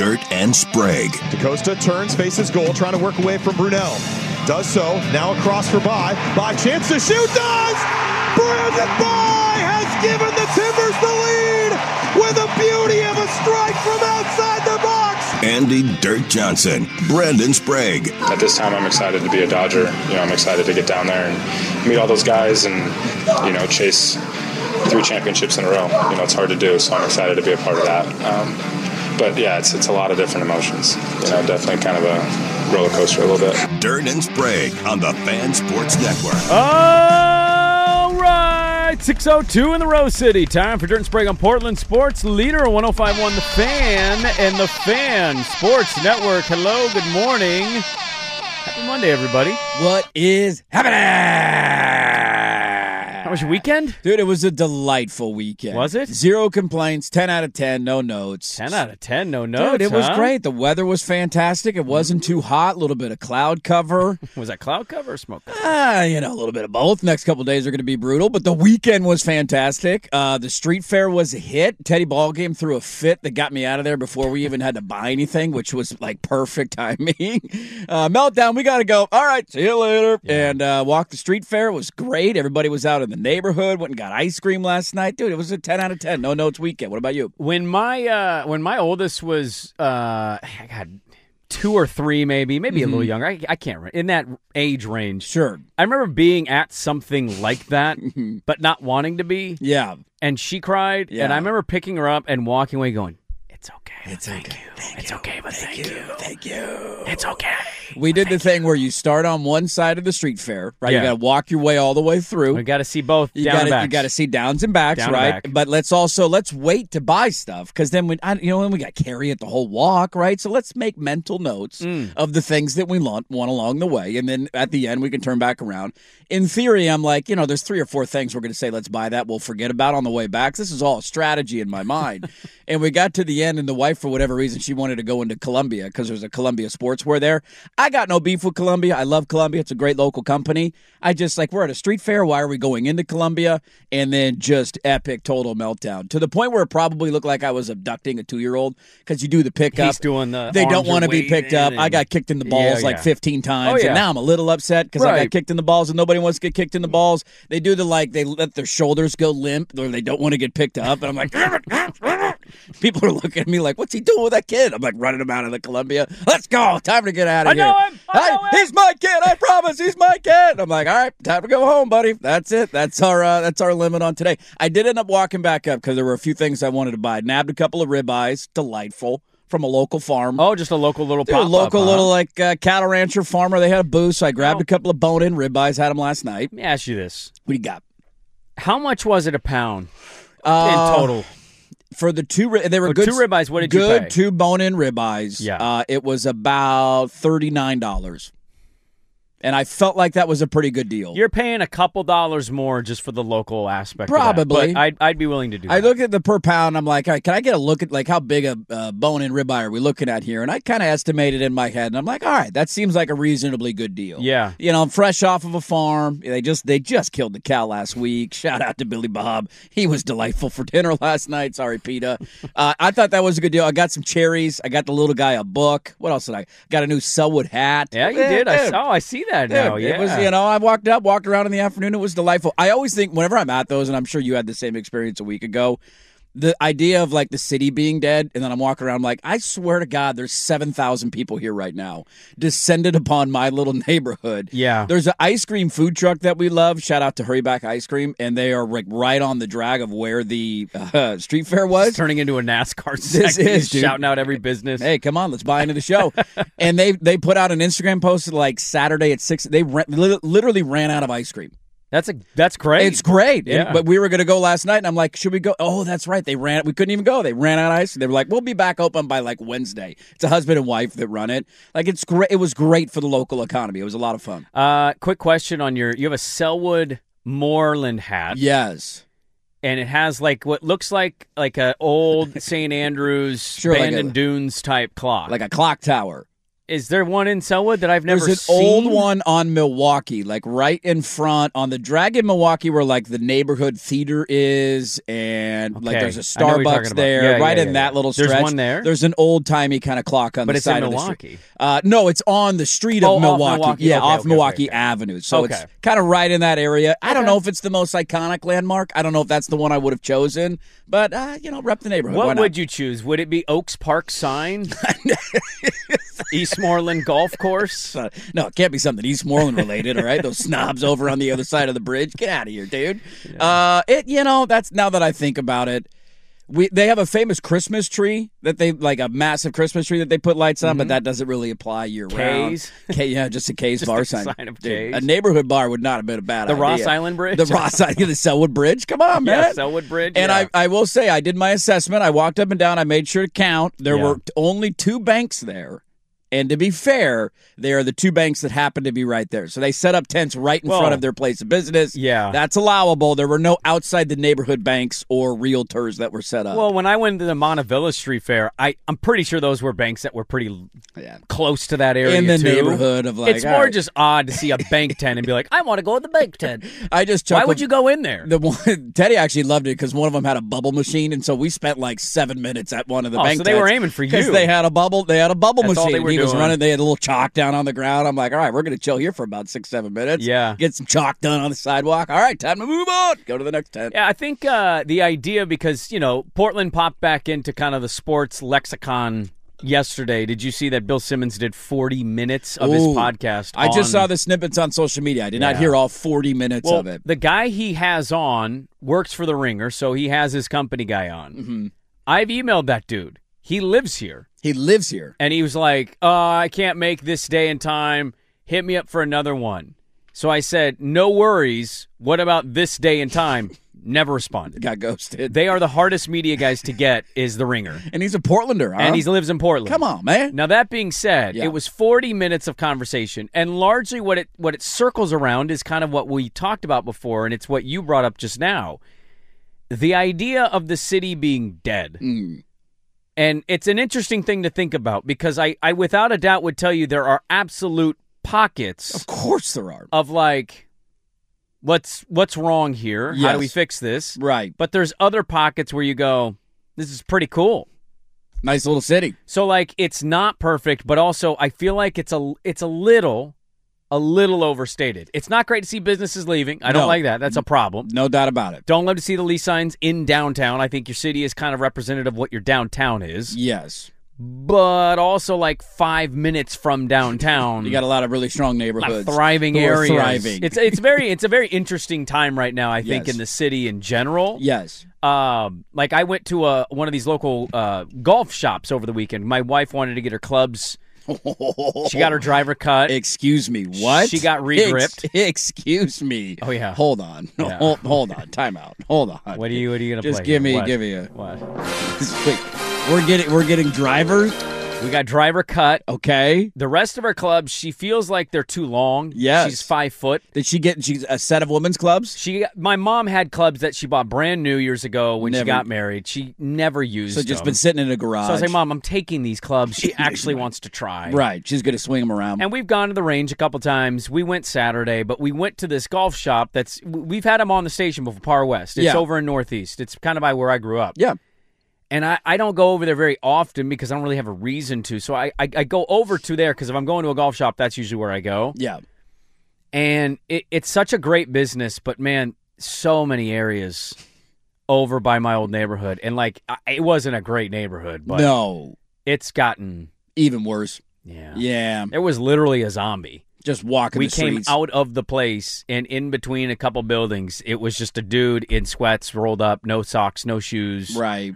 Dirt and Sprague. DaCosta turns, faces goal, trying to work away from Brunel. Does so. Now across for By. By chance to shoot. Does! Brandon By has given the Timbers the lead with a beauty of a strike from outside the box. Andy Dirt Johnson, Brandon Sprague. At this time, I'm excited to be a Dodger. I'm excited to get down there and meet all those guys and, chase 3 championships in a row. It's hard to do, so I'm excited to be a part of that. But yeah, it's a lot of different emotions. Definitely kind of a roller coaster a little bit. Dirt and Sprague on the Fan Sports Network. All right, 6:02 in the Rose City. Time for Dirt and Sprague on Portland Sports Leader 105.1 The Fan and the Fan Sports Network. Hello, good morning. Happy Monday, everybody. What is happening? How was your weekend? Dude, it was a delightful weekend. Was it? 0 complaints, 10 out of 10, no notes. 10 out of 10, no notes. Dude, it was great. The weather was fantastic. It wasn't too hot, a little bit of cloud cover. Was that cloud cover or smoke cover? A little bit of both. Next couple of days are going to be brutal, but the weekend was fantastic. The street fair was a hit. Teddy Ballgame threw a fit that got me out of there before we even had to buy anything, which was like perfect timing. Meltdown, we got to go. All right, see you later. Yeah. And walked the street fair. It was great. Everybody was out in the neighborhood. Went and got ice cream last night. Dude, it was a 10 out of 10. No notes weekend. What about you? When my oldest was, I got 2 or 3 maybe a little younger. I can't remember. In that age range. Sure. I remember being at something like that, but not wanting to be. Yeah. And she cried, and I remember picking her up and walking away going, it's okay. It's thank okay. you. Thank it's you. okay, but thank you. Thank you. It's okay. We did the thing where you start on one side of the street fair, right? Yeah. You got to walk your way all the way through. We got to see both You down and backs. You got to see downs and backs, Down and right? back. But let's wait to buy stuff because then when we got to carry it the whole walk, right? So let's make mental notes of the things that we want along the way, and then at the end we can turn back around. In theory, I'm like, there's 3 or 4 things we're going to say, let's buy that. We'll forget about on the way back. This is all a strategy in my mind. And we got to the end, and the wife, for whatever reason, she wanted to go into Columbia because there's a Columbia Sportswear there. I got no beef with Columbia. I love Columbia. It's a great local company. I just, we're at a street fair. Why are we going into Columbia? And then just epic total meltdown to the point where it probably looked like I was abducting a 2-year-old because you do the pickup. He's doing the They don't want to be waiting picked up. I got kicked in the balls 15 times. And now I'm a little upset because I got kicked in the balls and nobody wants to get kicked in the balls. They do they let their shoulders go limp or they don't want to get picked up. And I'm like, people are looking at me like, what's he doing with that kid? I'm like running him out of the Columbia. Let's go. Time to get out of here. I know him. He's my kid. I promise. He's my kid. I'm like, all right, time to go home, buddy. That's it. That's our limit on today. I did end up walking back up because there were a few things I wanted to buy. Nabbed a couple of ribeyes. Delightful. From a local farm. Oh, just a local little pop-up. A local little cattle rancher farmer. They had a booth, so I grabbed a couple of bone-in ribeyes. Had them last night. Let me ask you this. What do you got? How much was it a pound in total? For the 2, they were for good. 2 ribeyes, what did you pay? Good 2 bone-in ribeyes. Yeah. It was about $39. And I felt like that was a pretty good deal. You're paying a couple dollars more just for the local aspect Probably. of that. But I'd be willing to do that. I looked at the per pound. I'm like, all right, can I get a look at how big a bone-in ribeye are we looking at here? And I kind of estimated in my head, and I'm like, all right, that seems like a reasonably good deal. Yeah. I'm fresh off of a farm. They just killed the cow last week. Shout out to Billy Bob. He was delightful for dinner last night. Sorry, PETA. I thought that was a good deal. I got some cherries. I got the little guy a book. What else did I? Got a new Selwood hat. Yeah, you did. I see that now. Yeah. It was, I walked around in the afternoon. It was delightful. I always think whenever I'm at those, and I'm sure you had the same experience a week ago, the idea of the city being dead, and then I'm walking around, I'm like, I swear to God, there's 7,000 people here right now, descended upon my little neighborhood. Yeah. There's an ice cream food truck that we love. Shout out to Hurryback Ice Cream, and they are right on the drag of where the street fair was. It's turning into a NASCAR This is, dude. Shouting out every business. Hey, come on, let's buy into the show. And they put out an Instagram post Saturday at 6. They literally ran out of ice cream. That's great. It's great. Yeah. But we were going to go last night, and I'm like, should we go? Oh, that's right. We couldn't even go. They ran out of ice. They were like, we'll be back open by Wednesday. It's a husband and wife that run it. It's great. It was great for the local economy. It was a lot of fun. Quick question on you have a Selwood Moreland hat. Yes. And it has what looks like a old St. Andrews abandoned dunes type clock. Like a clock tower. Is there one in Selwood that I've never There's an seen? old one on Milwaukee, like right in front on the Dragon Milwaukee where like the neighborhood theater is and like there's a I know what you're talking Starbucks about. there, Yeah, right yeah, in yeah, that yeah. little stretch. There's one there? There's an old-timey kind of clock on But the it's in side of Milwaukee. the street. No, it's on the street Oh, of off Milwaukee. Milwaukee. Yeah, Okay, off okay, Milwaukee okay. Avenue. So Okay. it's kind of right in that area. I don't know if it's the most iconic landmark. I don't know if that's the one I would have chosen, but rep the neighborhood. Why What not? would you choose? Would it be Oaks Park sign? Eastmoreland Golf Course? No, it can't be something Eastmoreland related, all right? Those snobs over on the other side of the bridge. Get out of here, dude. That's now that I think about it. They have a famous Christmas tree that they like a massive Christmas tree that they put lights on, but that doesn't really apply year round. K's? Just a K's bar a sign. sign of Dude, K's. a neighborhood bar would not have been a bad The idea. Ross Island Bridge? The Ross Island, the Selwood Bridge. Come on, man. Yeah, Selwood Bridge. And yeah. I will say, I did my assessment. I walked up and down. I made sure to count. There Yeah. were only 2 banks there. And to be fair, they are the 2 banks that happen to be right there. So they set up tents right in front of their place of business. Yeah. That's allowable. There were no outside the neighborhood banks or realtors that were set up. Well, when I went to the Montevilla Street Fair, I'm pretty sure those were banks that were pretty close to that area in the too. neighborhood of like, It's all more right. just odd to see a bank tent and be like, I want to go to the bank tent. I just Why chuckled. would you go in there? The one, Teddy actually loved it because one of them had a bubble machine, and so we spent like 7 minutes at one of the bank so they were tents aiming for because you. they had a bubble. They had a bubble That's all machine. they were He was doing. running. They had a little chalk down on the ground. I'm like, all right, we're gonna chill here for about 6-7 minutes. Yeah. get some chalk done on the sidewalk. All right, time to move on. Go to the next tent. Yeah, I think the idea, because, Portland popped back into kind of the sports lexicon yesterday. Did you see that Bill Simmons did 40 minutes of his Ooh. podcast? I just saw the snippets on social media. I did not hear all 40 minutes of it. The guy he has on works for The Ringer, so he has his company guy on. Mm-hmm. I've emailed that dude. He lives here. He lives here. And he was like, I can't make this day and time. Hit me up for another one. So I said, no worries. What about this day and time? Never responded. Got ghosted. They are the hardest media guys to get is The Ringer. And he's a Portlander, huh? And he lives in Portland. Come on, man. Now, that being said, Yeah. it was 40 minutes of conversation. And largely what it circles around is kind of what we talked about before, and it's what you brought up just now. The idea of the city being dead. And it's an interesting thing to think about because I without a doubt would tell you there are absolute pockets Of course there are. of like, what's wrong here? How Yes. do we fix this? Right. But there's other pockets where you go, this is pretty cool. Nice little city. So like it's not perfect, but also I feel like it's a little overstated. It's not great to see businesses leaving. I don't No. like that. That's a problem. No doubt about it. Don't love to see the lease signs in downtown. I think your city is kind of representative of what your downtown is. Yes. But also like 5 minutes from downtown. You got a lot of really strong neighborhoods. thriving who are areas. Thriving. It's a very interesting time right now, I think, Yes. in the city in general. Yes. Like I went to one of these local golf shops over the weekend. My wife wanted to get her clubs. She got her driver cut. Excuse me. What? She got re-gripped. Excuse me. Oh, yeah. Hold on. Yeah. Hold on. Time out. Hold on. What are you gonna Just play? give here? me What? give me a. What? Wait. We're getting drivers. We got driver cut. Okay. The rest of her clubs, she feels like they're too long. Yes. She's 5 foot. Did she get? She's a set of women's clubs. My mom had clubs that she bought brand new years ago when she Never- got married. She never used So just them. been sitting in a garage. So I was like, Mom, I'm taking these clubs. She actually wants to try. Right. She's going to swing them around. And we've gone to the range a couple times. We went Saturday, but we went to this golf shop we've had them on the station before, Par West. It's Yeah. over in Northeast. It's kind of by where I grew up. Yeah. And I don't go over there very often because I don't really have a reason to. So I go over to there because if I'm going to a golf shop, that's usually where I go. Yeah. And it's such a great business, but man, so many areas over by my old neighborhood. And it wasn't a great neighborhood, but No. it's gotten, Even worse. yeah. Yeah. It was literally a zombie. Just walking We the came streets. out of the place, and in between a couple buildings, it was just a dude in sweats, rolled up, no socks, no shoes. Right.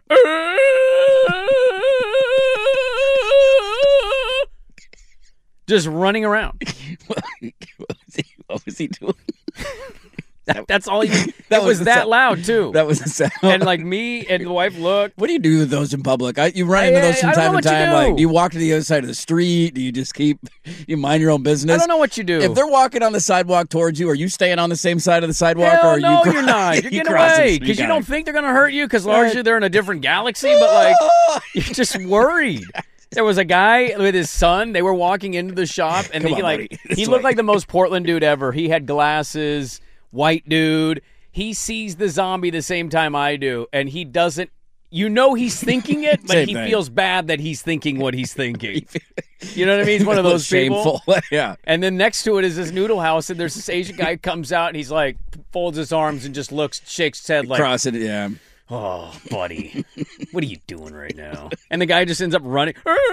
Just running around. What was he doing? That's all he. That It was was the that sound. loud too. That was the sound. And me and the wife looked. What do you do with those in public? You run into those from I don't know time to what you time. do. Like, do you walk to the other side of the street? Do you just you mind your own business? I don't know what you do. If they're walking on the sidewalk towards you, are you staying on the same side of the sidewalk? Hell or are no, you you're not. You're you getting crossing away the street? because you Gotta- don't think they're going to hurt you because largely they're in a different galaxy, but you're just worried. There was a guy with his son. They were walking into the shop, and he looked like the most Portland dude ever. He had glasses, white dude. He sees the zombie the same time I do, and he doesn't. You know he's thinking it, but he feels bad that he's thinking what he's thinking. You know what I mean? He's one of those shameful. people. Yeah. And then next to it is this noodle house, and there's this Asian guy who comes out, and he's like, folds his arms and just shakes his head like, cross it, yeah. Oh, buddy, what are you doing right now? And the guy just ends up running,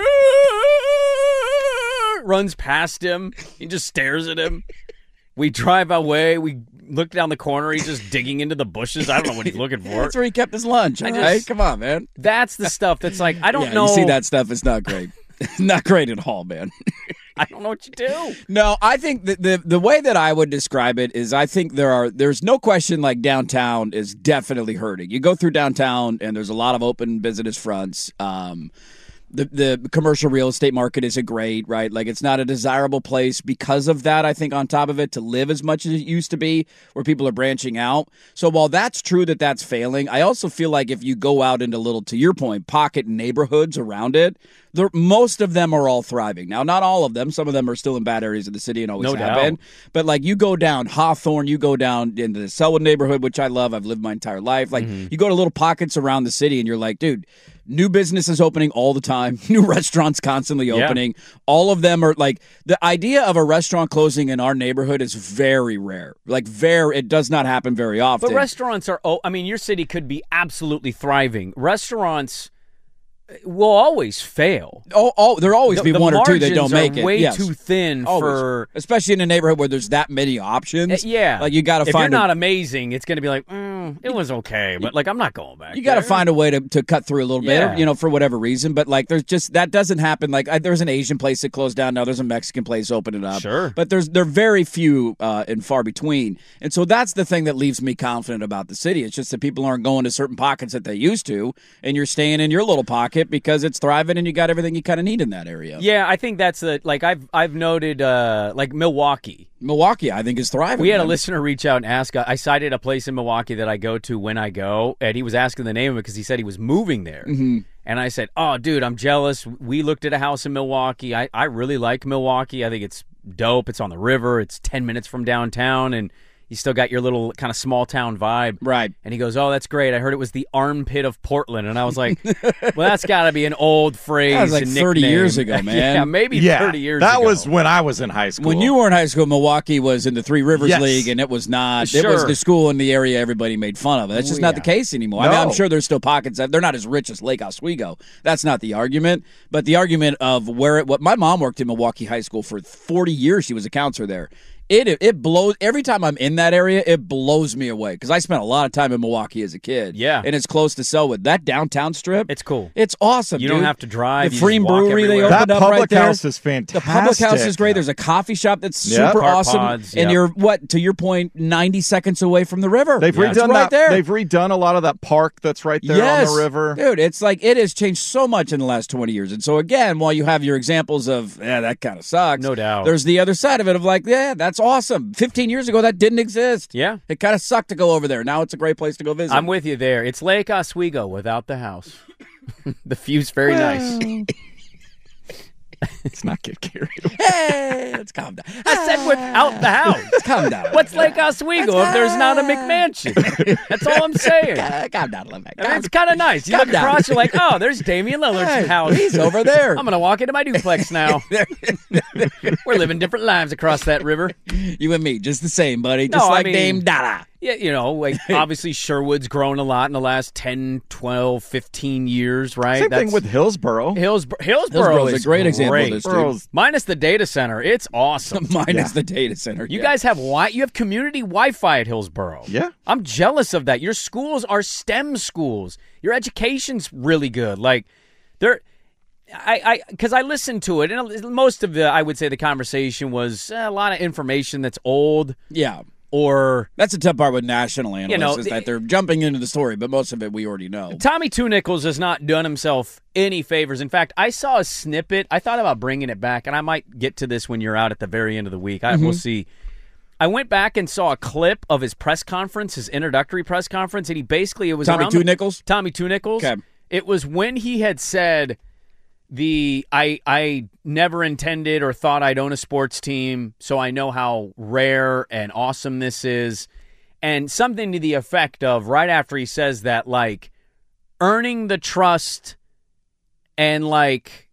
runs past him. He just stares at him. We drive away. We look down the corner. He's just digging into the bushes. I don't know what he's looking for. That's where he kept his lunch. All right? Come on, man. That's the stuff that's like, I don't know. You see that stuff. It's not great. Not great at all, man. I don't know what you do. No, I think the way that I would describe it is I think there's no question like downtown is definitely hurting. You go through downtown and there's a lot of open business fronts. The commercial real estate market isn't great, right? Like it's not a desirable place because of that, I think, on top of it, to live as much as it used to be where people are branching out. So while that's true that that's failing, I also feel like if you go out into little, to your point, pocket neighborhoods around it, most of them are all thriving. Now, not all of them. Some of them are still in bad areas of the city and always have been. But like you go down Hawthorne, you go down into the Selwood neighborhood, which I love. I've lived my entire life. Like you go to little pockets around the city and you're like, dude, new businesses opening all the time, new restaurants constantly opening. All of them are like, the idea of a restaurant closing in our neighborhood is very rare. Like it does not happen very often. But restaurants are, your city could be absolutely thriving. Restaurants will always fail. There'll always be one or two that don't make it. The margins are way too thin for... Especially in a neighborhood where there's that many options. Yeah. Like, you got to find... If you're not amazing, it's going to be like, it was okay, but, like, I'm not going back. You got to find a way to cut through a little bit, for whatever reason. But, like, there's just... That doesn't happen. Like, there's an Asian place that closed down. Now there's a Mexican place opening up. Sure. But they're very few and far between. And so that's the thing that leaves me confident about the city. It's just that people aren't going to certain pockets that they used to, and you're staying in your little pocket because it's thriving and you got everything you kind of need in that area. Yeah, I think that's I've noted like Milwaukee. Milwaukee, I think, is thriving. We had a listener reach out and ask. I cited a place in Milwaukee that I go to when I go, and he was asking the name of it because he said he was moving there. Mm-hmm. And I said, "Oh, dude, I'm jealous. We looked at a house in Milwaukee. I really like Milwaukee. I think it's dope. It's on the river. It's 10 minutes from downtown, and you still got your little kind of small town vibe." Right. And he goes, "Oh, that's great. I heard it was the armpit of Portland." And I was like, well, that's got to be an old phrase. That was like 30 years ago, man. Yeah, maybe 30 years ago. That was when I was in high school. When you were in high school, Milwaukee was in the Three Rivers League, and it was not. Sure. It was the school in the area everybody made fun of. That's just not the case anymore. No. I mean, I'm sure there's still pockets that they're not as rich as Lake Oswego. That's not the argument. But the argument of what my mom worked in Milwaukee High School for 40 years. She was a counselor there. It blows every time I'm in that area. It blows me away because I spent a lot of time in Milwaukee as a kid. Yeah, and it's close to Selwood. That downtown strip, it's cool. It's awesome. You dude. don't have to drive. The Freem Brewery they opened up right there. That public house is fantastic. The public house is great. There's a coffee shop that's super awesome, pods, and you're to your point, 90 seconds away from the river. They've redone right there. They've redone a lot of that park that's right there on the river. Dude, it's like it has changed so much in the last 20 years. And so again, while you have your examples of that kind of sucks, no doubt, there's the other side of it of like, that's awesome. 15 years ago, that didn't exist. Yeah. It kind of sucked to go over there. Now it's a great place to go visit. I'm with you there. It's Lake Oswego without the house. The view's very nice. Let's not get carried away. Hey, let's calm down. I said without the house. Calm down. What's Lake Oswego if there's not a McMansion? That's all I'm saying. Calm down a little bit. It's kind of nice. You look across, you're like, oh, there's Damian Lillard's house. He's over there. I'm going to walk into my duplex now. We're living different lives across that river. You and me, just the same, buddy. Just like Dame Dada. Yeah, like obviously Sherwood's grown a lot in the last 10, 12, 15 years, right? Same thing with Hillsboro. Hillsboro is a great example of this, dude. Minus the data center. It's awesome. Minus the data center. You guys have you have community Wi-Fi at Hillsboro. Yeah. I'm jealous of that. Your schools are STEM schools. Your education's really good. Like, because I listened to it, and most of I would say the conversation was a lot of information that's old. Yeah. Or that's the tough part with national analysts is that they're jumping into the story, but most of it we already know. Tommy Two Nickels has not done himself any favors. In fact, I saw a snippet. I thought about bringing it back, and I might get to this when you're out at the very end of the week. We'll see. I went back and saw a clip of his press conference, his introductory press conference, and it was Tommy Two Nickels? Tommy Two Nickels. Okay. It was when he had said I never intended or thought I'd own a sports team, so I know how rare and awesome this is. And something to the effect of, right after he says that, like, earning the trust and, like,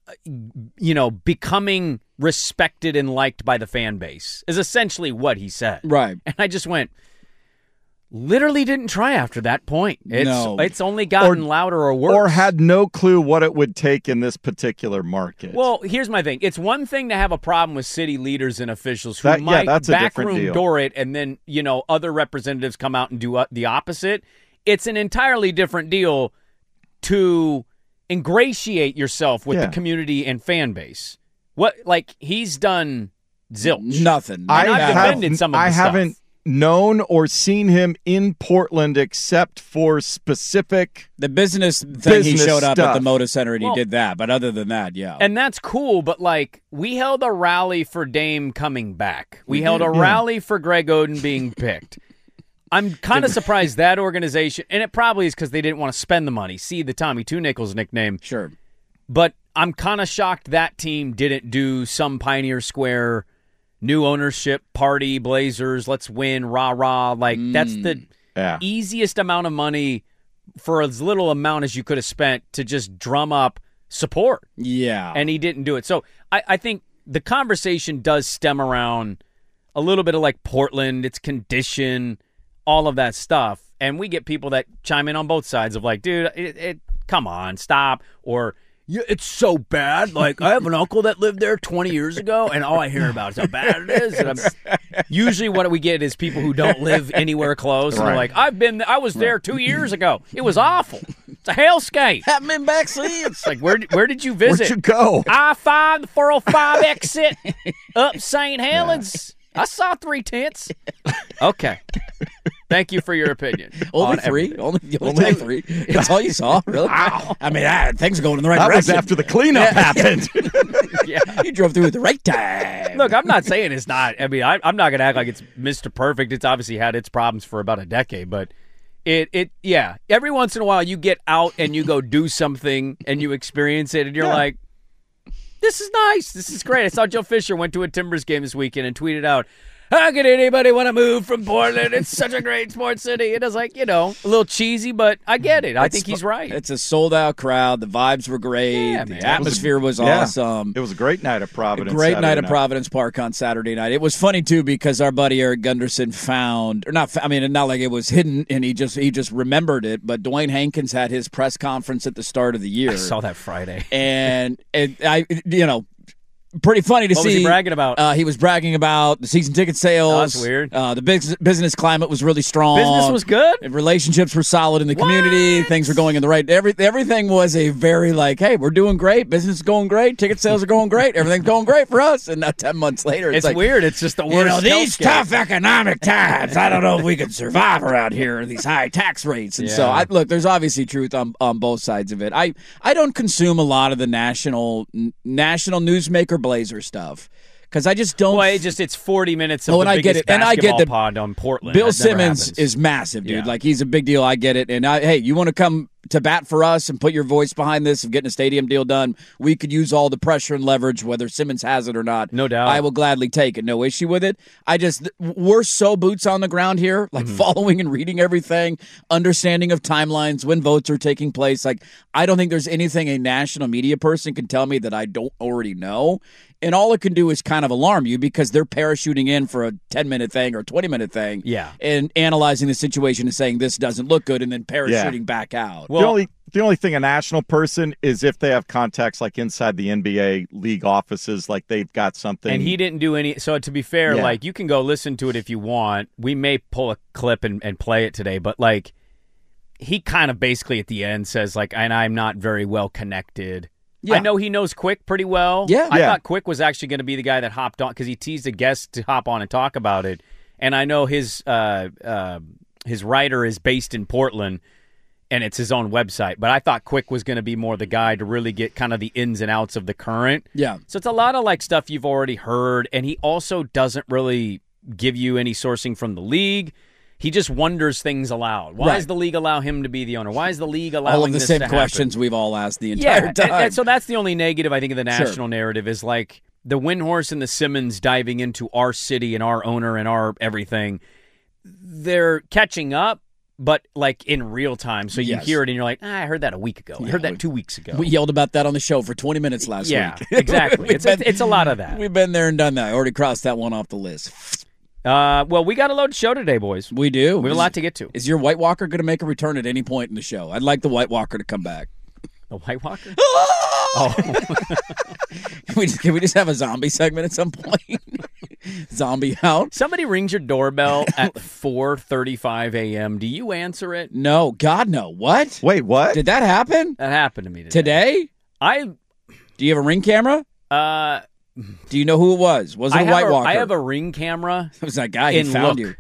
becoming respected and liked by the fan base is essentially what he said. Right. And I just went, literally didn't try after that point. It's only gotten louder or worse. Or had no clue what it would take in this particular market. Well, here's my thing. It's one thing to have a problem with city leaders and officials who that's a different backroom deal. door it, and then, other representatives come out and do the opposite. It's an entirely different deal to ingratiate yourself with the community and fan base. He's done zilch. Nothing. I've defended some of the stuff. haven't known or seen him in Portland except for specific the business thing. He showed up stuff at the Moda Center and he did that. But other than that, yeah. And that's cool, but we held a rally for Dame coming back. We held a rally for Greg Oden being picked. I'm kind of surprised that organization, and it probably is because they didn't want to spend the money. See the Tommy Two Nickels nickname. Sure. But I'm kind of shocked that team didn't do some Pioneer Square new ownership party, Blazers, let's win, rah-rah. That's the easiest amount of money for as little amount as you could have spent to just drum up support. Yeah. And he didn't do it. So I think the conversation does stem around a little bit of Portland, its condition, all of that stuff. And we get people that chime in on both sides of dude, come on, stop. Or, yeah, it's so bad. I have an uncle that lived there 20 years ago, and all I hear about is how bad it is. And usually what we get is people who don't live anywhere close. And they're I was there 2 years ago. It was awful. It's a hellscape. Haven't been back since. It's where did you visit? Where'd you go? I-5, the 405 exit, up St. Helens. I saw 3 tents. Okay. Thank you for your opinion. Only 3? Only 3? That's all you saw? Really? Wow. I mean, things are going in the right direction. That was after the cleanup happened. Yeah. You drove through at the right time. Look, I'm not saying it's not. I mean, I'm not going to act like it's Mr. Perfect. It's obviously had its problems for about a decade, but yeah. Every once in a while, you get out and you go do something and you experience it, and you're like, this is nice. This is great. I saw Joe Fisher went to a Timbers game this weekend and tweeted out, how could anybody want to move from Portland? It's such a great sports city. And I was like, a little cheesy, but I get it. I think he's right. It's a sold-out crowd. The vibes were great. Yeah, the atmosphere was awesome. It was a great night at Providence. Providence Park on Saturday night. It was funny, too, because our buddy Eric Gunderson not like it was hidden, and he just remembered it, but Dwayne Hankins had his press conference at the start of the year. I saw that Friday. And pretty funny to see. What was he bragging about? He was bragging about the season ticket sales. Oh, that's weird. The business climate was really strong. Business was good? Relationships were solid in the community. Things were going in the right. Everything was a very hey, we're doing great. Business is going great. Ticket sales are going great. Everything's going great for us. And now 10 months later, it's weird. It's just the worst. These tough economic times, I don't know if we can survive around here, these high tax rates. And so, look, there's obviously truth on both sides of it. I don't consume a lot of the national newsmaker Blazer stuff because I just don't. Well, it's 40 minutes of the biggest basketball pod on Portland. Bill Simmons is massive, dude. Yeah. He's a big deal. I get it. And hey, you want to come to bat for us and put your voice behind this of getting a stadium deal done? We could use all the pressure and leverage, whether Simmons has it or not. No doubt. I will gladly take it. No issue with it. We're so boots on the ground here, following and reading everything, understanding of timelines, when votes are taking place. I don't think there's anything a national media person can tell me that I don't already know. And all it can do is kind of alarm you because they're parachuting in for a 10-minute thing or a 20-minute thing. Yeah. And analyzing the situation and saying this doesn't look good and then parachuting back out. Well, the only thing a national person is if they have contacts inside the NBA league offices, they've got something. And he didn't do any. So to be fair, you can go listen to it if you want. We may pull a clip and play it today, but he kind of basically at the end says and I'm not very well connected. Yeah. I know he knows Quick pretty well. Yeah. I thought Quick was actually going to be the guy that hopped on because he teased a guest to hop on and talk about it. And I know his writer is based in Portland, and it's his own website. But I thought Quick was going to be more the guy to really get kind of the ins and outs of the current. Yeah. So it's a lot of stuff you've already heard, and he also doesn't really give you any sourcing from the league. He just wonders things aloud. Why does the league allow him to be the owner? Why is the league allowing all of the this same to happen? questions we've all asked the entire time. And so that's the only negative, I think, of the national narrative is like the Windhorst and the Simmons diving into our city and our owner and our everything. They're catching up, but like in real time. So you hear it and you're like, I heard that a week ago. I heard that 2 weeks ago. We yelled about that on the show for 20 minutes last week. Yeah, exactly. It's a lot of that. We've been there and done that. I already crossed that one off the list. Well, we got a loaded show today, boys. We do. We have a lot to get to. Is your White Walker going to make a return at any point in the show? I'd like the White Walker to come back. The White Walker? Oh. Can we just have a zombie segment at some point? Zombie out? Somebody rings your doorbell at 4:35 a.m. Do you answer it? No. God, no. What? Wait, what? Did that happen? That happened to me Today? Do you have a Ring camera? Do you know who it was? Was it a White Walker? I have a Ring camera. It was that guy who found you.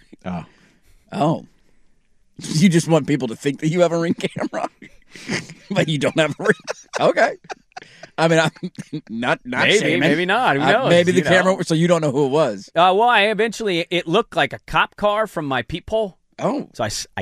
Oh. You just want people to think that you have a Ring camera, but you don't have a Ring. Okay. I mean, I'm not maybe not. Who knows? Maybe the camera. So you don't know who it was. Well, it looked like a cop car from my peephole. Oh. So I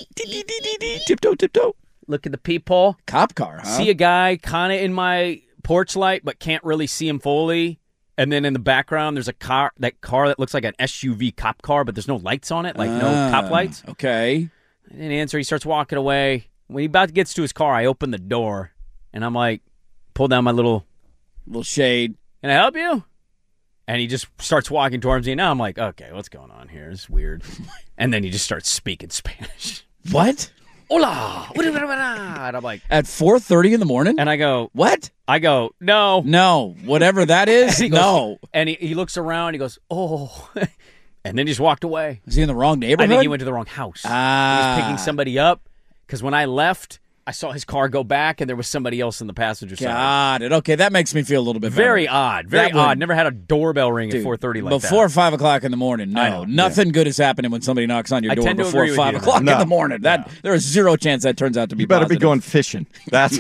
tiptoe. Look at the peephole. Cop car, huh? See a guy kind of in my porch light, but can't really see him fully. And then in the background, there's a car that looks like an SUV cop car, but there's no lights on it, like no cop lights. Okay. I didn't answer. He starts walking away. When he about gets to his car, I open the door, and I'm like, pull down my little shade. Can I help you? And he just starts walking towards me. And now I'm like, okay, what's going on here? It's weird. And then he just starts speaking Spanish. What? Hola. And I'm like, at 4:30 in the morning? And I go, what? I go, no. Whatever that is, and no. And he looks around. He goes, oh. And then he just walked away. Was he in the wrong neighborhood? I think he went to the wrong house. He was picking somebody up because when I left, I saw his car go back, and there was somebody else in the passenger side. Got it. Okay, that makes me feel a little bit better. Very odd. Very odd. Never had a doorbell ring at 4:30 like that. Before 5 o'clock in the morning, no. Nothing good is happening when somebody knocks on your door before 5 o'clock in the morning. There is zero chance that turns out to be better positive. be going fishing. That's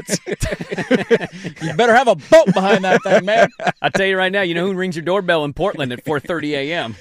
You better have a boat behind that thing, man. I'll tell you right now, you know who rings your doorbell in Portland at 4:30 a.m.?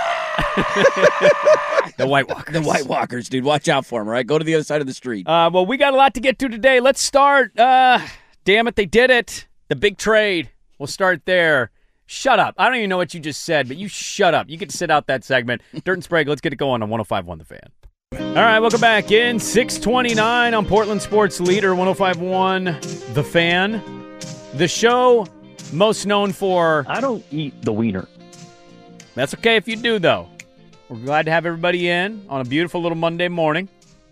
The White Walkers. The White Walkers, dude. Watch out for them, all right? Go to the other side of the street. Well, we got a lot to get to today. Let's start. Damn it, they did it. The big trade. We'll start there. Shut up. I don't even know what you just said, but you shut up. You get to sit out that segment. Dirt and Sprague, let's get it going on 105.1 The Fan. All right, welcome back in. 6:29 on Portland Sports Leader 105.1 The Fan. The show most known for... I don't eat the wiener. That's okay if you do, though. We're glad to have everybody in on a beautiful little Monday morning.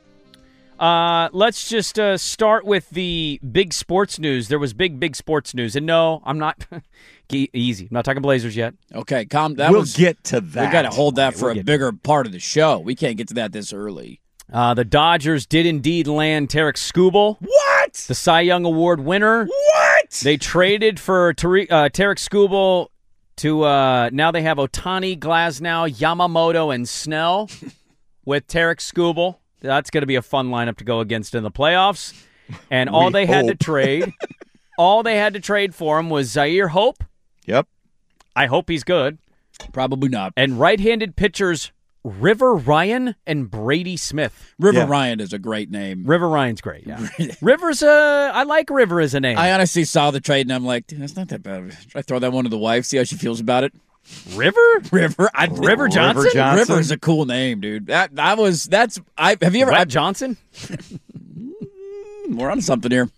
Let's just start with the big sports news. There was big sports news. And no, I'm not... Easy. I'm not talking Blazers yet. Okay, we'll get to that. We got to hold that for a bigger part of the show. We can't get to that this early. The Dodgers did indeed land Tarek Skubal. What? The Cy Young Award winner. What? They traded for Tarek Skubal to now they have Ohtani, Glasnow, Yamamoto, and Snell with Tarek Skubal. That's going to be a fun lineup to go against in the playoffs. And all they had to trade for him was Zaire Hope. Yep. I hope he's good. Probably not. And right-handed pitchers River Ryan and Brady Smith. River Ryan is a great name. River Ryan's great, yeah. I like River as a name. I honestly saw the trade, and I'm like, dude, that's not that bad. Try to throw that one to the wife, see how she feels about it. River Johnson? River is a cool name, dude. Have you ever... Brett Johnson? We're on something here.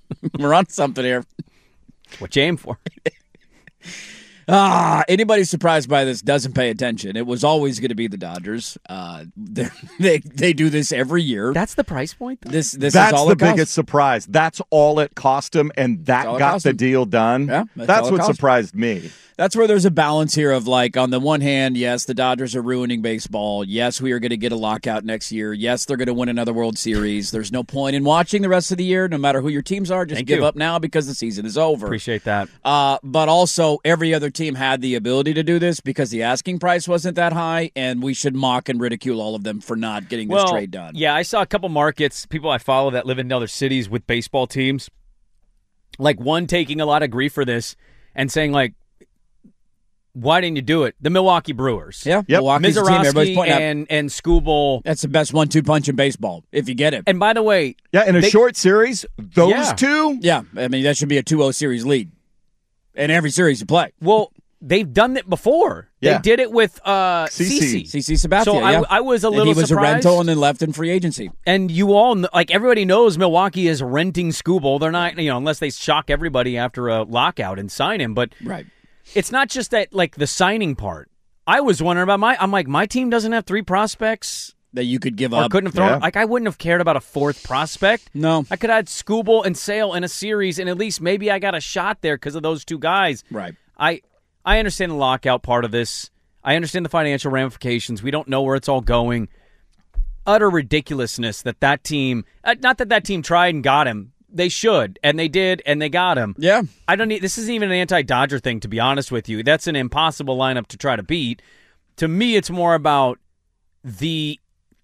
What you aim for? Anybody surprised by this doesn't pay attention. It was always going to be the Dodgers. They do this every year. That's the price point, though? This That's is all the it costs. biggest surprise. That's all it cost him, and that got the deal done. Yeah, that's what surprised me. That's where there's a balance here of, like, on the one hand, yes, the Dodgers are ruining baseball. Yes, we are going to get a lockout next year. Yes, they're going to win another World Series. There's no point in watching the rest of the year, no matter who your teams are. Just give up now because the season is over. Appreciate that. But also, every other team had the ability to do this because the asking price wasn't that high, and we should mock and ridicule all of them for not getting this trade done. Yeah, I saw a couple markets, people I follow that live in other cities with baseball teams, like one taking a lot of grief for this and saying, like, why didn't you do it? The Milwaukee Brewers. Yeah, Yep. Milwaukee's the team everybody's Mizorowski pointing at. and Skubal. That's the best 1-2 punch in baseball, if you get it. And by the way, Yeah, in a short series, those Yeah. two. Yeah, I mean, that should be a 2-0 series lead in every series you play. well, they've done it before. Yeah. They did it with CeCe. CeCe Sabathia, So yeah. I was a And little he was surprised. a rental and then left in free agency. And you all, like everybody knows Milwaukee is renting Skubal. They're not, unless they shock everybody after a lockout and sign him. But Right. it's not just that, like the signing part. I was wondering about my team doesn't have 3 prospects That you could give or up. couldn't have thrown. Yeah. Like I wouldn't have cared about a 4th prospect. No. I could have had Skubal and Sale in a series, and at least maybe I got a shot there because of those 2 guys. Right. I understand the lockout part of this. I understand the financial ramifications. We don't know where it's all going. Utter ridiculousness that team, not that team tried and got him. They should, and they did, and they got him. Yeah. This isn't even an anti-Dodger thing, to be honest with you. That's an impossible lineup to try to beat. To me, it's more about the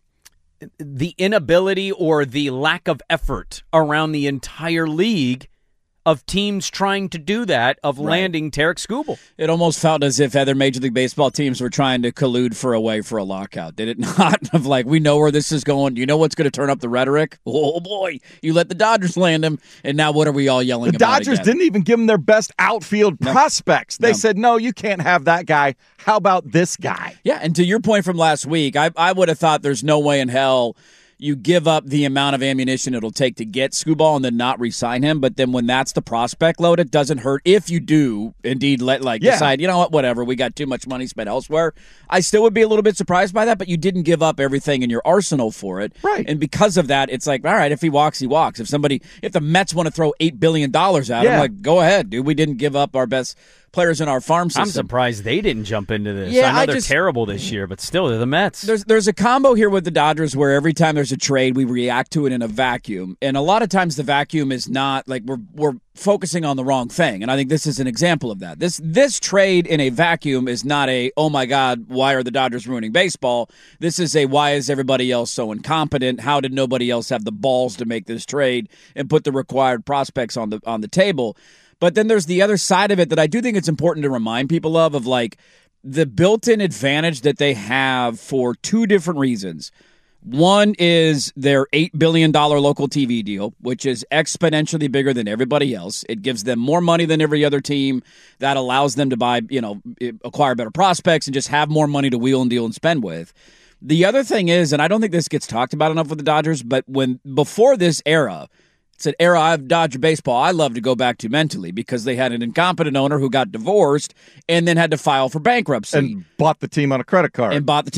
inability or the lack of effort around the entire league of teams trying to do that, of landing Tarek Skubal. It almost felt as if other Major League Baseball teams were trying to collude for a way for a lockout. Did it not? Of like, we know where this is going. You know what's going to turn up the rhetoric? Oh, boy. You let the Dodgers land him, and now what are we all yelling The about Dodgers again? didn't even give them their best outfield prospects. They said, no, you can't have that guy. How about this guy? Yeah, and to your point from last week, I would have thought there's no way in hell you give up the amount of ammunition it'll take to get Skubal and then not re-sign him. But then when that's the prospect load, it doesn't hurt if you do indeed decide, you know what, whatever, we got too much money spent elsewhere. I still would be a little bit surprised by that, but you didn't give up everything in your arsenal for it. Right. And because of that, it's like, all right, if he walks, he walks. If the Mets want to throw $8 billion at him, like, go ahead, dude. We didn't give up our best players in our farm system. I'm surprised they didn't jump into this. Yeah, I know they're terrible this year, but still, they're the Mets. There's a combo here with the Dodgers where every time there's a trade, we react to it in a vacuum. And a lot of times the vacuum is not like we're focusing on the wrong thing. And I think this is an example of that. This trade in a vacuum is not a, oh my God, why are the Dodgers ruining baseball? This is a, why is everybody else so incompetent? How did nobody else have the balls to make this trade and put the required prospects on the table? But then there's the other side of it that I do think it's important to remind people of like the built-in advantage that they have for 2 different reasons. One is their $8 billion local TV deal, which is exponentially bigger than everybody else. It gives them more money than every other team. That allows them to buy, acquire better prospects and just have more money to wheel and deal and spend with. The other thing is, and I don't think this gets talked about enough with the Dodgers, but before this era, it's an era of Dodger baseball I love to go back to mentally because they had an incompetent owner who got divorced and then had to file for bankruptcy. And bought the team on a credit card.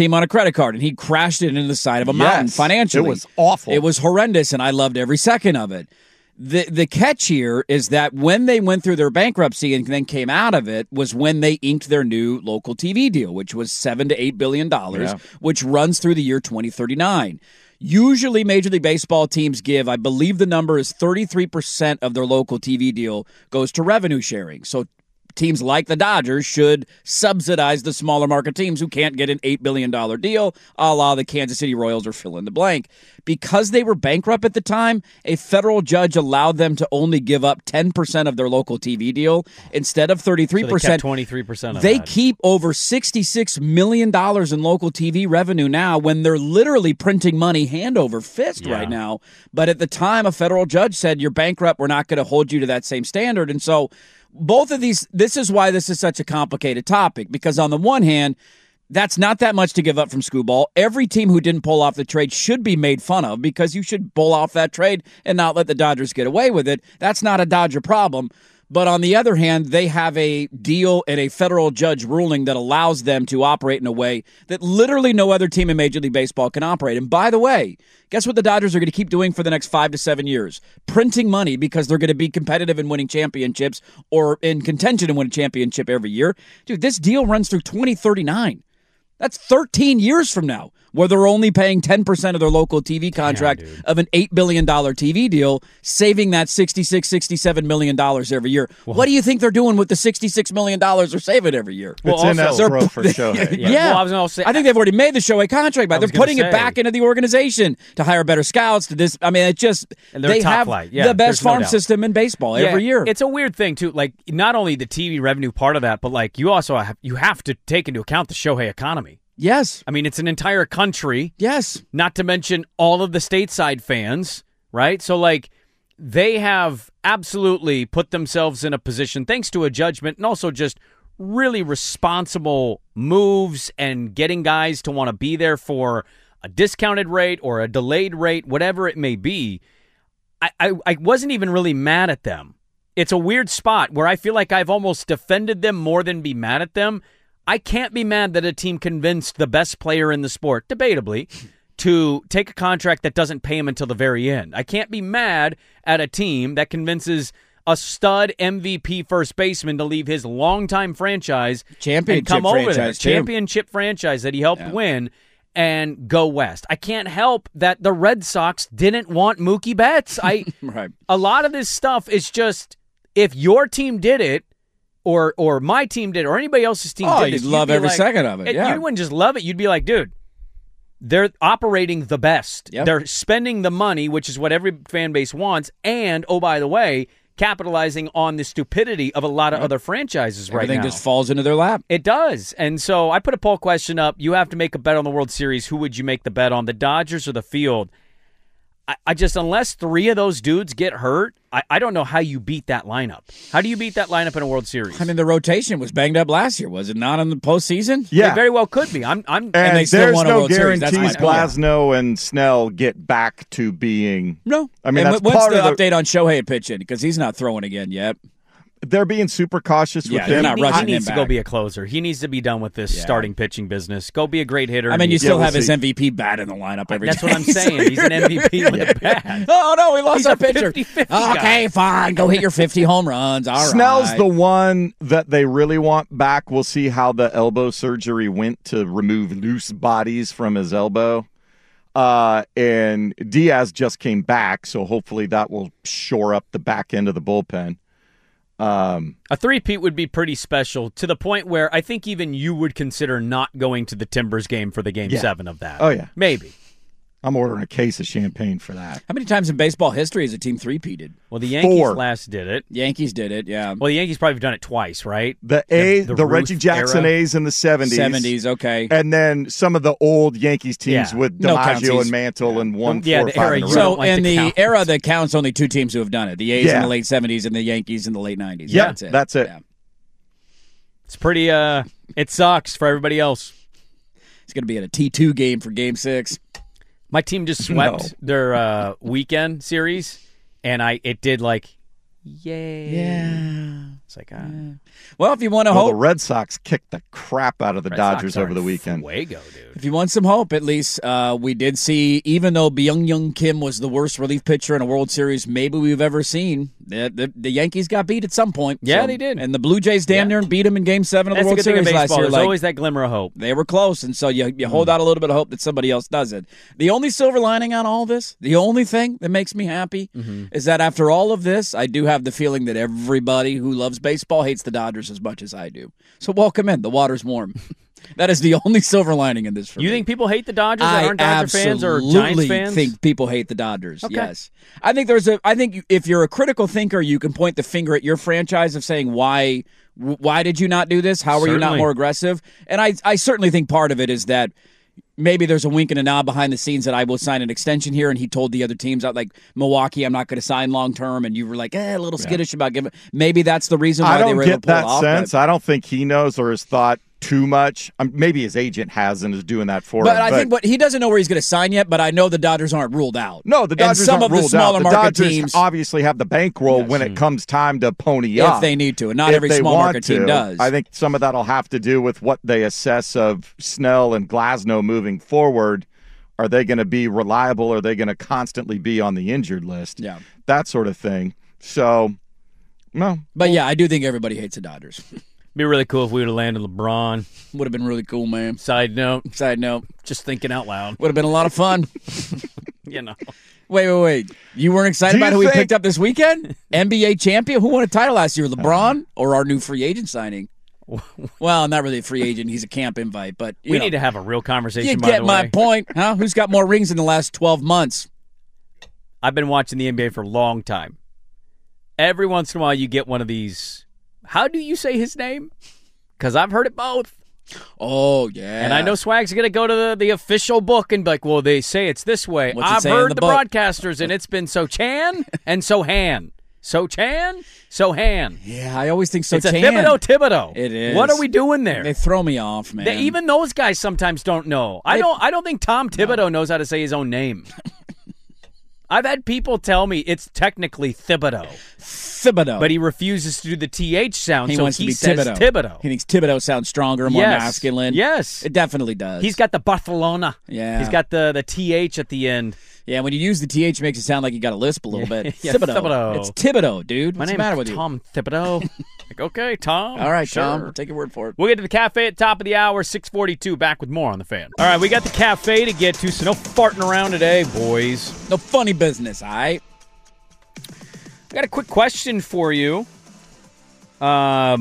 And he crashed it into the side of a mountain financially. It was awful. It was horrendous, and I loved every second of it. The catch here is that when they went through their bankruptcy and then came out of it was when they inked their new local TV deal, which was $7 to $8 billion, which runs through the year 2039. Usually Major League Baseball teams give, I believe the number is 33% of their local TV deal goes to revenue sharing. So teams like the Dodgers should subsidize the smaller market teams who can't get an $8 billion deal, a la the Kansas City Royals or fill in the blank. Because they were bankrupt at the time, a federal judge allowed them to only give up 10% of their local TV deal instead of 33%. So they kept 23% of They that. keep over $66 million in local TV revenue now when they're literally printing money hand over fist right now. But at the time, a federal judge said, you're bankrupt, we're not going to hold you to that same standard. And so both of these, this is why this is such a complicated topic, because on the one hand, that's not that much to give up from Skubal. Every team who didn't pull off the trade should be made fun of because you should pull off that trade and not let the Dodgers get away with it. That's not a Dodger problem. But on the other hand, they have a deal and a federal judge ruling that allows them to operate in a way that literally no other team in Major League Baseball can operate. And by the way, guess what the Dodgers are going to keep doing for the next 5 to 7 years? Printing money because they're going to be competitive in winning championships or in contention to win a championship every year. Dude, this deal runs through 2039. That's 13 years from now, where they're only paying 10% of their local TV contract of an $8 billion TV deal, saving that $66, $67 million every year. Well, what do you think they're doing with the $66 million they're saving every year? It's in escrow for Shohei. Yeah. Well, I was going to say, I think they've already made the Shohei contract, but they're putting it back into the organization to hire better scouts. To this, I mean, it just they have the best farm system in baseball every year. It's a weird thing too. Like, not only the TV revenue part of that, but like you also have to take into account the Shohei economy. Yes. I mean, it's an entire country. Yes. Not to mention all of the stateside fans, right? So, like, they have absolutely put themselves in a position, thanks to a judgment and also just really responsible moves and getting guys to want to be there for a discounted rate or a delayed rate, whatever it may be. I wasn't even really mad at them. It's a weird spot where I feel like I've almost defended them more than be mad at them. I can't be mad that a team convinced the best player in the sport, debatably, to take a contract that doesn't pay him until the very end. I can't be mad at a team that convinces a stud MVP first baseman to leave his longtime franchise and come over there. Championship franchise that he helped win and go west. I can't help that the Red Sox didn't want Mookie Betts. Right. A lot of this stuff is just, if your team did it, or my team did, or anybody else's team did this, you'd love every second of it. You wouldn't just love it. You'd be like, dude, they're operating the best. Yep. They're spending the money, which is what every fan base wants, and, oh, by the way, capitalizing on the stupidity of a lot of other franchises right now. Everything just falls into their lap. It does. And so I put a poll question up. You have to make a bet on the World Series. Who would you make the bet on, the Dodgers or the field? I just, unless three of those dudes get hurt, I don't know how you beat that lineup. How do you beat that lineup in a World Series? I mean, the rotation was banged up last year, was it not, in the postseason? Yeah. It very well could be. And they still there's won a no World Series. That's guarantees Glasnow and Snell get back to being. No. I mean, that's what's part the of update on Shohei pitching? Because he's not throwing again yet. They're being super cautious with they're him. not rushing him He needs to back. go be a closer. He needs to be done with this starting pitching business. Go be a great hitter. I mean, you still we'll have his see. MVP bat in the lineup every That's day. what I'm saying. He's an MVP with a bat. Oh, no, we lost He's our a pitcher. 50-50 Okay, guy. fine. Go hit your 50 home runs. All right. Snell's the one that they really want back. We'll see how the elbow surgery went to remove loose bodies from his elbow. And Diaz just came back, so hopefully that will shore up the back end of the bullpen. A three-peat would be pretty special, to the point where I think even you would consider not going to the Timbers game for the Game 7 of that. Oh, yeah. Maybe. I'm ordering a case of champagne for that. How many times in baseball history has a team three-peated? Well, the Yankees 4. last did it. Yankees did it, yeah. Well, the Yankees probably have done it twice, right? The Ruth Reggie Jackson era. A's in the 70s. 70s, okay. And then some of the old Yankees teams Yeah. with No DiMaggio counties. and Mantle and 1, Yeah, 4, the 5 era in a you row. don't So like in to the count. era that counts, only two teams who have done it. The A's in Yeah. the late 70s and the Yankees in the late 90s. Yep, That's it. that's it. It's pretty, it sucks for everybody else. It's going to be at a T2 game for Game 6. My team just swept their weekend series, and it did like, yay. Yeah. It's like, Well, if you want to Well, the hope, Red Sox kicked the crap out of the Red Dodgers Sox are over the weekend. Fuego, dude. if you want some hope, at least we did see, even though Byung-Young Kim was the worst relief pitcher in a World Series maybe we've ever seen, the Yankees got beat at some point. Yeah, they did. And the Blue Jays damn near beat them in Game 7 of That's the the World good thing in Series last baseball. year. There's Like, always that glimmer of hope. they were close, and so you hold out a little bit of hope that somebody else does it. The only silver lining on all this, the only thing that makes me happy, is that after all of this, I do have the feeling that everybody who loves baseball hates the Dodgers as much as I do. So welcome in. The water's warm. That is the only silver lining in this for me. You think people hate the Dodgers that I aren't Dodger fans or Giants absolutely fans? think people hate the Dodgers. Okay. Yes, I think I think if you're a critical thinker, you can point the finger at your franchise of saying why did you not do this? How are you not Certainly. more aggressive? And I certainly think part of it is that maybe there's a wink and a nod behind the scenes that I will sign an extension here, and he told the other teams out like Milwaukee, I'm not going to sign long term, and you were like a little skittish about giving. Maybe that's the reason why I they don't were able get to pull that it off. sense. I don't think he knows or has thought too much. Maybe his agent has and is doing that for But him. I think he doesn't know where he's going to sign yet, but I know the Dodgers aren't ruled out. No, the Dodgers and some aren't of the ruled smaller out. The market Dodgers teams obviously have the bankroll when it comes time to pony up. if they need to, and not If every they small want market team to. does. I think some of that will have to do with what they assess of Snell and Glasnow moving forward. Are they going to be reliable? Are they going to constantly be on the injured list? Yeah. That sort of thing. So, no. But yeah, I do think everybody hates the Dodgers. Be really cool if we would have landed LeBron. Would have been really cool, man. Side note. Just thinking out loud. Would have been a lot of fun. You know. Wait. You weren't excited about who we picked up this weekend? NBA champion? Who won a title last year? LeBron or our new free agent signing? Well, not really a free agent. He's a camp invite, but we need to have a real conversation. You get my point, huh? Who's got more rings in the last 12 months? I've been watching the NBA for a long time. Every once in a while, you get one of these. How do you say his name? Because I've heard it both. Oh, yeah. And I know Swag's going to go to the official book and be like, well, they say it's this way. I've heard the broadcasters, and it's been So-Chan and So-Han. So-Chan, So-Han. Yeah, I always think So-Chan. It's a Thibodeau. It is. What are we doing there? They throw me off, man. Even those guys sometimes don't know. I don't think Tom Thibodeau knows how to say his own name. I've had people tell me it's technically Thibodeau. But he refuses to do the TH sound, so he says Thibodeau. He thinks Thibodeau sounds stronger and more masculine. Yes. It definitely does. He's got the Barcelona. Yeah. He's got the TH at the end. Yeah, when you use the TH, it makes it sound like you got a lisp a little bit. Yeah, Thibodeau. It's Thibodeau, dude. What's the matter with you? Tom Thibodeau. Like, okay, Tom. All right, sure. Tom. We'll take your word for it. We'll get to the cafe at the top of the hour, 6:42. Back with more on The Fan. All right, we got the cafe to get to, so no farting around today, boys. No funny business, all right? I got a quick question for you. I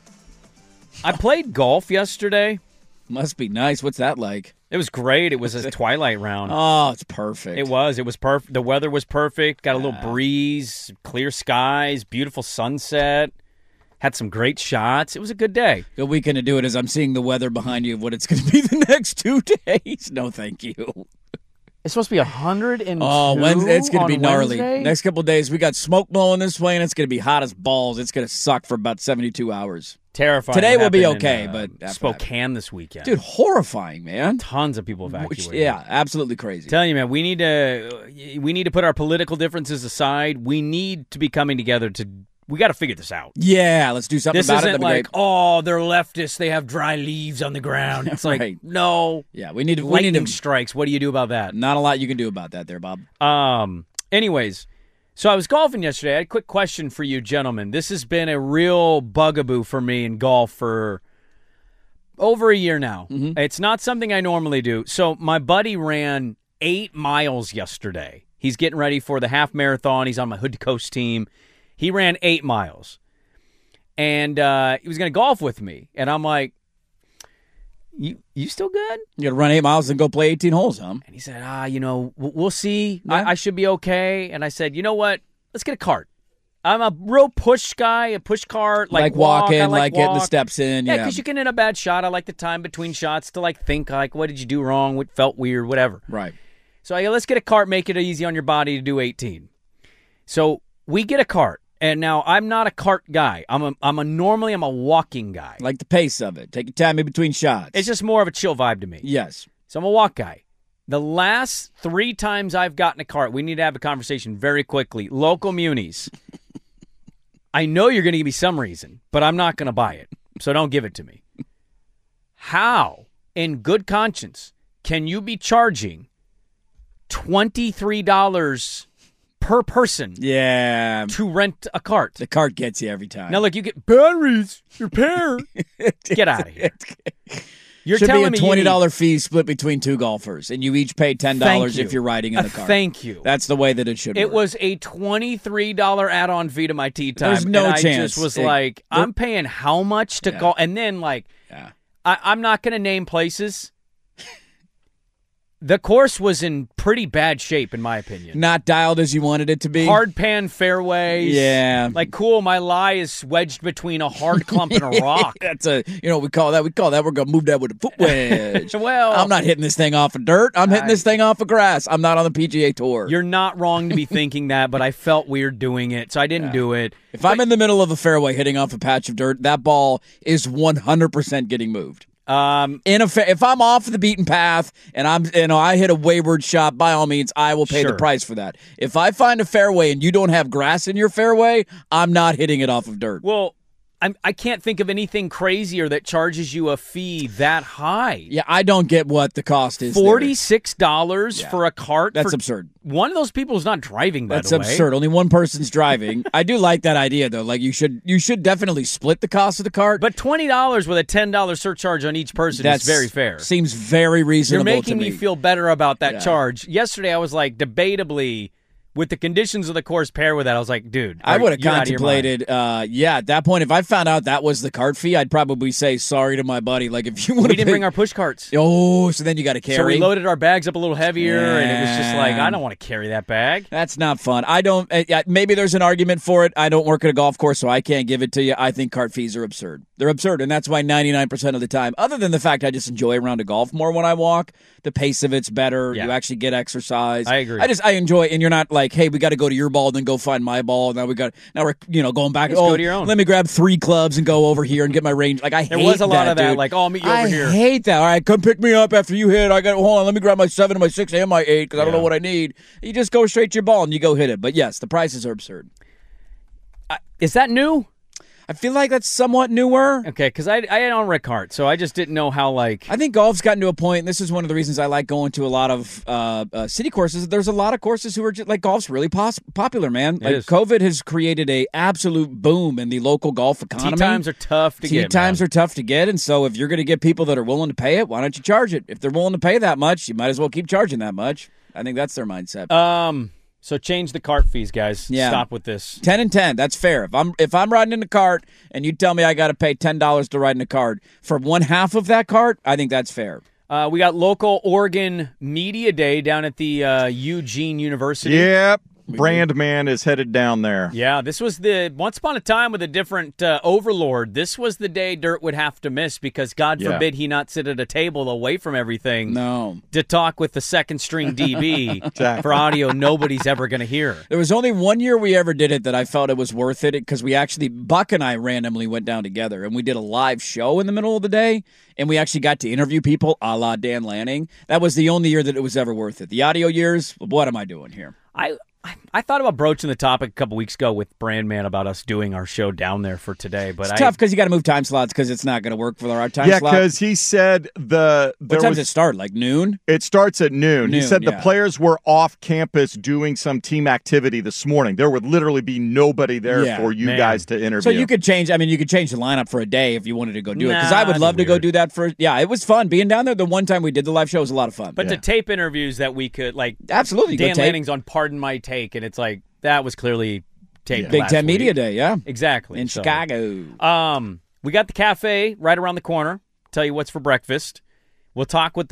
played golf yesterday. Must be nice. What's that like? It was great. It was a twilight round. Oh, it's perfect. It was. It was perfect. The weather was perfect. Got a little breeze, clear skies, beautiful sunset. Had some great shots. It was a good day. Good weekend to do it as I'm seeing the weather behind you of what it's going to be the next 2 days. No, thank you. It's supposed to be 102. Oh, Wednesday, it's going to be gnarly. Wednesday? Next couple of days, we got smoke blowing this way, and it's going to be hot as balls. It's going to suck for about 72 hours. Terrifying. Today will be in, okay, but Spokane this weekend, dude, horrifying, man. Tons of people evacuated. Yeah, absolutely crazy. Telling you, man, we need to put our political differences aside. We need to be coming together to. We got to figure this out. Yeah, let's do something about it. This isn't like, oh, they're leftists. They have dry leaves on the ground. It's like, right. No. Yeah, we need to. Lightning strikes. What do you do about that? Not a lot you can do about that there, Bob. Anyways, so I was golfing yesterday. I had a quick question for you, gentlemen. This has been a real bugaboo for me in golf for over a year now. Mm-hmm. It's not something I normally do. So my buddy ran 8 miles yesterday. He's getting ready for the half marathon. He's on my Hood to Coast team. He ran 8 miles, and he was going to golf with me. And I'm like, you still good? You got to run 8 miles and go play 18 holes, huh? And he said, we'll see. Yeah. I should be okay. And I said, you know what? Let's get a cart. I'm a real push guy, a push cart. Like walking, like getting the steps in. Yeah, because you can hit a bad shot. I like the time between shots to think, what did you do wrong? What felt weird? Whatever. Right. So I go, let's get a cart, make it easy on your body to do 18. So we get a cart. And now I'm not a cart guy. Normally I'm a walking guy. Like the pace of it. Take your time in between shots. It's just more of a chill vibe to me. Yes. So I'm a walk guy. The last 3 times I've gotten a cart, we need to have a conversation very quickly. Local munis. I know you're going to give me some reason, but I'm not going to buy it. So don't give it to me. How, in good conscience, can you be charging $23 per person to rent a cart? The cart gets you every time. Now, look, you get batteries, repair. Get out of here. You're Should telling be a $20 fee split between 2 golfers, and you each pay $10 if you're riding in the cart. Thank you. That's the way that it should work. It was a $23 add-on fee to my tee time. There's no and chance. I just was like, I'm paying how much to go? And then, I'm not going to name places. The course was in pretty bad shape, in my opinion. Not dialed as you wanted it to be. Hard pan fairways. Yeah. Cool, my lie is wedged between a hard clump and a rock. That's we call that. We're going to move that with a foot wedge. Well, I'm not hitting this thing off of dirt. I'm hitting this thing off of grass. I'm not on the PGA Tour. You're not wrong to be thinking that, but I felt weird doing it, so I didn't do it. If I'm in the middle of a fairway hitting off a patch of dirt, that ball is 100% getting moved. If I'm off the beaten path and I hit a wayward shot, by all means, I will pay the price for that. If I find a fairway and you don't have grass in your fairway, I'm not hitting it off of dirt. Well, I can't think of anything crazier that charges you a fee that high. Yeah, I don't get what the cost is. $46 for a cart. That's absurd. One of those people is not driving. That's absurd. Only one person's driving. I do like that idea though. Like you should definitely split the cost of the cart. But $20 with a $10 surcharge on each person is very fair. Seems very reasonable. You're making to me feel better about that charge. Yesterday, I was like, debatably, with the conditions of the course paired with that, I was like, dude, I would have contemplated, at that point, if I found out that was the cart fee, I'd probably say sorry to my buddy. Like, if you want We didn't bring our push carts. Oh, so then you got to carry. So we loaded our bags up a little heavier, and it was just like, I don't want to carry that bag. That's not fun. I don't, maybe there's an argument for it. I don't work at a golf course, so I can't give it to you. I think cart fees are absurd. They're absurd, and that's why 99% of the time, other than the fact I just enjoy a round of golf more when I walk, the pace of it's better. Yeah. You actually get exercise. I agree. I enjoy it, and you're not like, hey, we got to go to your ball, then go find my ball. Now we're going back. Go to your own. Let me grab 3 clubs and go over here and get my range. Like there was a lot of that. Like, I'll meet you over here. I hate that. All right, come pick me up after you hit. Hold on. Let me grab my 7 and my 6 and my 8 because I don't know what I need. You just go straight to your ball and you go hit it. But yes, the prices are absurd. Is that new? I feel like that's somewhat newer. Okay, because I had on Rick Hart, so I just didn't know how, like... I think golf's gotten to a point, and this is one of the reasons I like going to a lot of city courses. There's a lot of courses who are just, like, golf's really popular, man. Like, COVID has created a absolute boom in the local golf economy. Tee times are tough to get, Tee times are tough to get, and so if you're going to get people that are willing to pay it, why don't you charge it? If they're willing to pay that much, you might as well keep charging that much. I think that's their mindset. So change the cart fees, guys. Yeah. Stop with this. 10 and 10. That's fair. If I'm riding in the cart and you tell me I got to pay $10 to ride in a cart for one half of that cart, I think that's fair. We got local Oregon Media Day down at the Eugene University. Yep. Brandman is headed down there. Yeah, this was once upon a time with a different overlord. This was the day Dirt would have to miss because God forbid he not sit at a table away from everything. No. To talk with the second string DB for audio nobody's ever going to hear. There was only one year we ever did it that I felt it was worth it because Buck and I randomly went down together and we did a live show in the middle of the day and we actually got to interview people a la Dan Lanning. That was the only year that it was ever worth it. The audio years, what am I doing here? I thought about broaching the topic a couple weeks ago with Brandman about us doing our show down there for today, but it's tough because you got to move time slots because it's not going to work for our time slot. Yeah, because he said what time does it start? Like noon? It starts at noon. He said the players were off campus doing some team activity this morning. There would literally be nobody there for you guys to interview. So you could change. I mean, you could change the lineup for a day if you wanted to go do it. Because I would love to go do that for. Yeah, it was fun being down there. The one time we did the live show was a lot of fun. But to tape interviews that we could absolutely. Dan Lanning's on Pardon My Take, and it's like. That was clearly taped Big Ten Media Day, yeah. Exactly. In Chicago. We got the cafe right around the corner. Tell you what's for breakfast. We'll talk about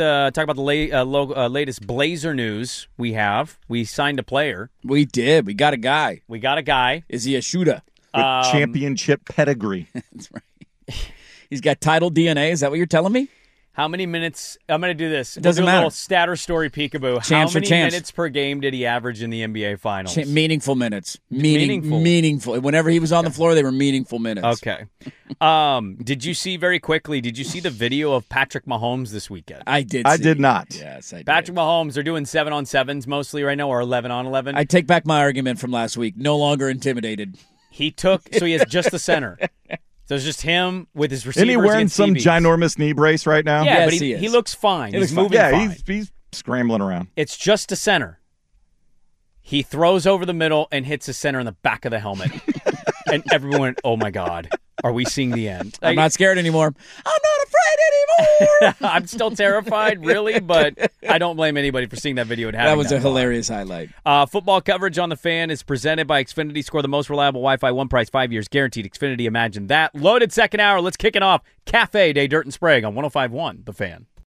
the latest Blazer news we have. We signed a player. We did. We got a guy. Is he a shooter? With championship pedigree. That's right. He's got title DNA. Is that what you're telling me? How many minutes? I'm going to do this. Doesn't matter. A little stat or story peekaboo. How many minutes per game did he average in the NBA Finals? Meaningful minutes. Meaningful. Whenever he was on the floor, they were meaningful minutes. Okay. Did you see the video of Patrick Mahomes this weekend? I did. I did not. Yes, I did. Patrick Mahomes, they're doing 7-on-7s mostly right now, or 11-on-11. I take back my argument from last week. No longer intimidated. He has just the center. So it's just him with his receivers. Isn't he wearing some ginormous knee brace right now? Yeah, but he looks fine. He's moving fine. He's scrambling around. It's just a center. He throws over the middle and hits his center in the back of the helmet. And everyone went, oh, my God. Are we seeing the end? I'm not scared anymore. I'm not afraid anymore. I'm still terrified, really, but I don't blame anybody for seeing that video and having that was a hilarious highlight. Football coverage on the Fan is presented by Xfinity. Score the most reliable Wi-Fi, one price, 5 years guaranteed. Xfinity, imagine that. Loaded second hour. Let's kick it off. Cafe Day, Dirt and Sprague on 105.1 The Fan.